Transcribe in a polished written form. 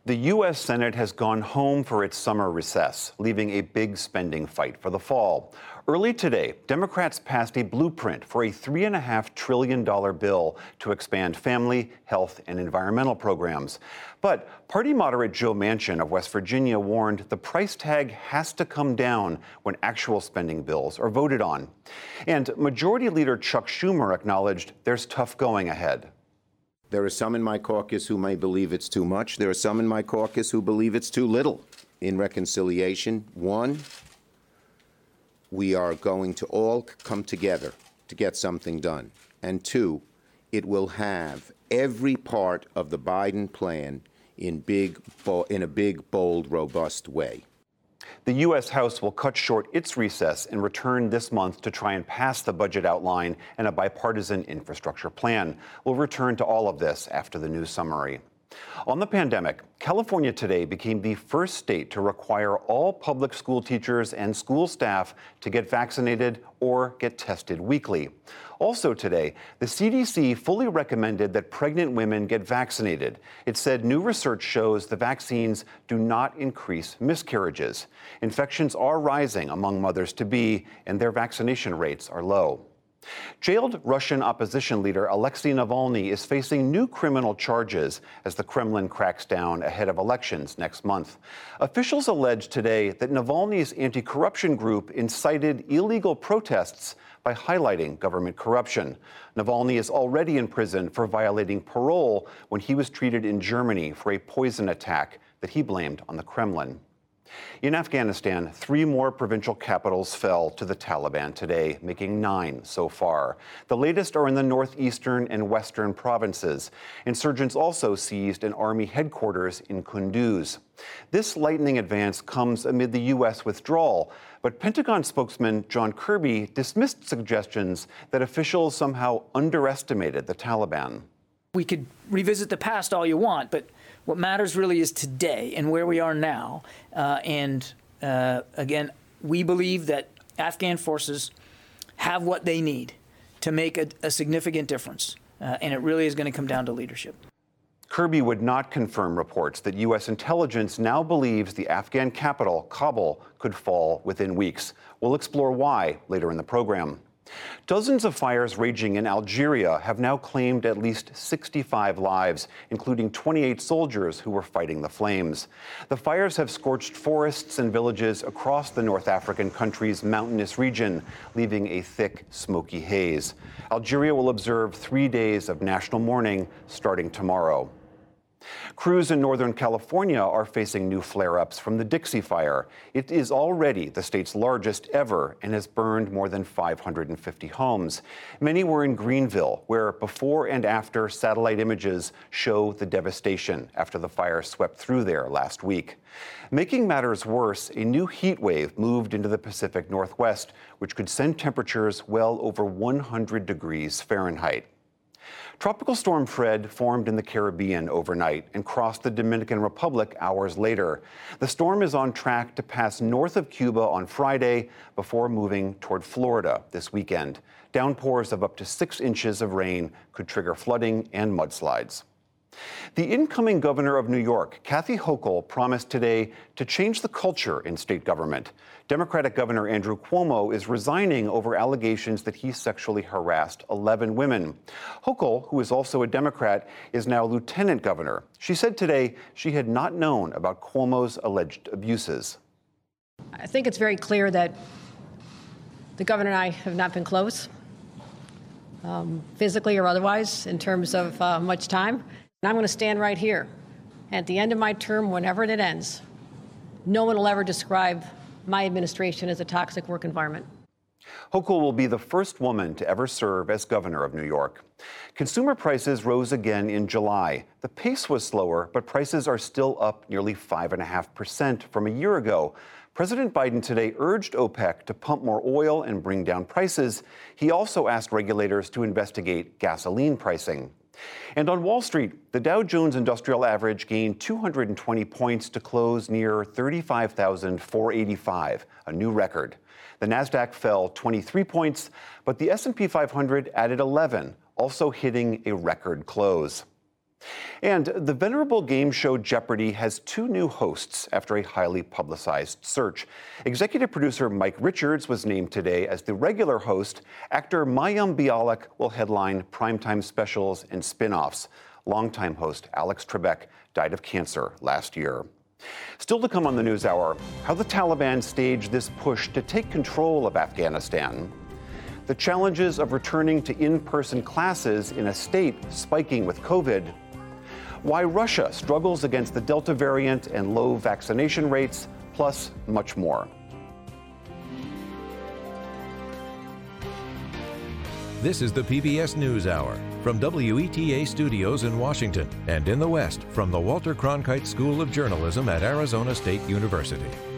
The U.S. Senate has gone home for its summer recess, leaving a big spending fight for the fall. Early today, Democrats passed a blueprint for a $3.5 trillion bill to expand family, health, and environmental programs. But party moderate Joe Manchin of West Virginia warned the price tag has to come down when actual spending bills are voted on. And Majority Leader Chuck Schumer acknowledged there's tough going ahead. There are some in my caucus who may believe it's too much. There are some in my caucus who believe it's too little. In reconciliation, one, we are going to all come together to get something done. And two, it will have every part of the Biden plan in a big, bold, robust way. The U.S. House will cut short its recess and return this month to try and pass the budget outline and a bipartisan infrastructure plan. We'll return to all of this after the news summary. On the pandemic, California today became the first state to require all public school teachers and school staff to get vaccinated or get tested weekly. Also today, the CDC fully recommended that pregnant women get vaccinated. It said new research shows the vaccines do not increase miscarriages. Infections are rising among mothers-to-be, and their vaccination rates are low. Jailed Russian opposition leader Alexei Navalny is facing new criminal charges as the Kremlin cracks down ahead of elections next month. Officials allege today that Navalny's anti-corruption group incited illegal protests by highlighting government corruption. Navalny is already in prison for violating parole when he was treated in Germany for a poison attack that he blamed on the Kremlin. In Afghanistan, 3 more provincial capitals fell to the Taliban today, making 9 so far. The latest are in the northeastern and western provinces. Insurgents also seized an army headquarters in Kunduz. This lightning advance comes amid the U.S. withdrawal, but Pentagon spokesman John Kirby dismissed suggestions that officials somehow underestimated the Taliban. We could revisit the past all you want, but what matters really is today and where we are now. Again, we believe that Afghan forces have what they need to make a significant difference. And it really is going to come down to leadership. Kirby would not confirm reports that U.S. intelligence now believes the Afghan capital, Kabul, could fall within weeks. We'll explore why later in the program. Dozens of fires raging in Algeria have now claimed at least 65 lives, including 28 soldiers who were fighting the flames. The fires have scorched forests and villages across the North African country's mountainous region, leaving a thick, smoky haze. Algeria will observe 3 days of national mourning starting tomorrow. Crews in Northern California are facing new flare-ups from the Dixie Fire. It is already the state's largest ever and has burned more than 550 homes. Many were in Greenville, where before and after satellite images show the devastation after the fire swept through there last week. Making matters worse, a new heat wave moved into the Pacific Northwest, which could send temperatures well over 100 degrees Fahrenheit. Tropical Storm Fred formed in the Caribbean overnight and crossed the Dominican Republic hours later. The storm is on track to pass north of Cuba on Friday before moving toward Florida this weekend. Downpours of up to 6 inches of rain could trigger flooding and mudslides. The incoming governor of New York, Kathy Hochul, promised today to change the culture in state government. Democratic Governor Andrew Cuomo is resigning over allegations that he sexually harassed 11 women. Hochul, who is also a Democrat, is now lieutenant governor. She said today she had not known about Cuomo's alleged abuses. I think it's very clear that the governor and I have not been close, physically or otherwise, in terms of much time. And I'm going to stand right here. At the end of my term, whenever it ends, no one will ever describe my administration as a toxic work environment. Hochul will be the first woman to ever serve as governor of New York. Consumer prices rose again in July. The pace was slower, but prices are still up nearly 5.5% from a year ago. President Biden today urged OPEC to pump more oil and bring down prices. He also asked regulators to investigate gasoline pricing. And on Wall Street, the Dow Jones Industrial Average gained 220 points to close near 35,485, a new record. The Nasdaq fell 23 points, but the S&P 500 added 11, also hitting a record close. And the venerable game show Jeopardy has 2 new hosts after a highly publicized search. Executive producer Mike Richards was named today as the regular host. Actor Mayim Bialik will headline primetime specials and spin-offs. Longtime host Alex Trebek died of cancer last year. Still to come on the NewsHour, how the Taliban staged this push to take control of Afghanistan. The challenges of returning to in-person classes in a state spiking with COVID. Why Russia struggles against the Delta variant and low vaccination rates, plus much more. This is the PBS NewsHour from WETA Studios in Washington and in the West from the Walter Cronkite School of Journalism at Arizona State University.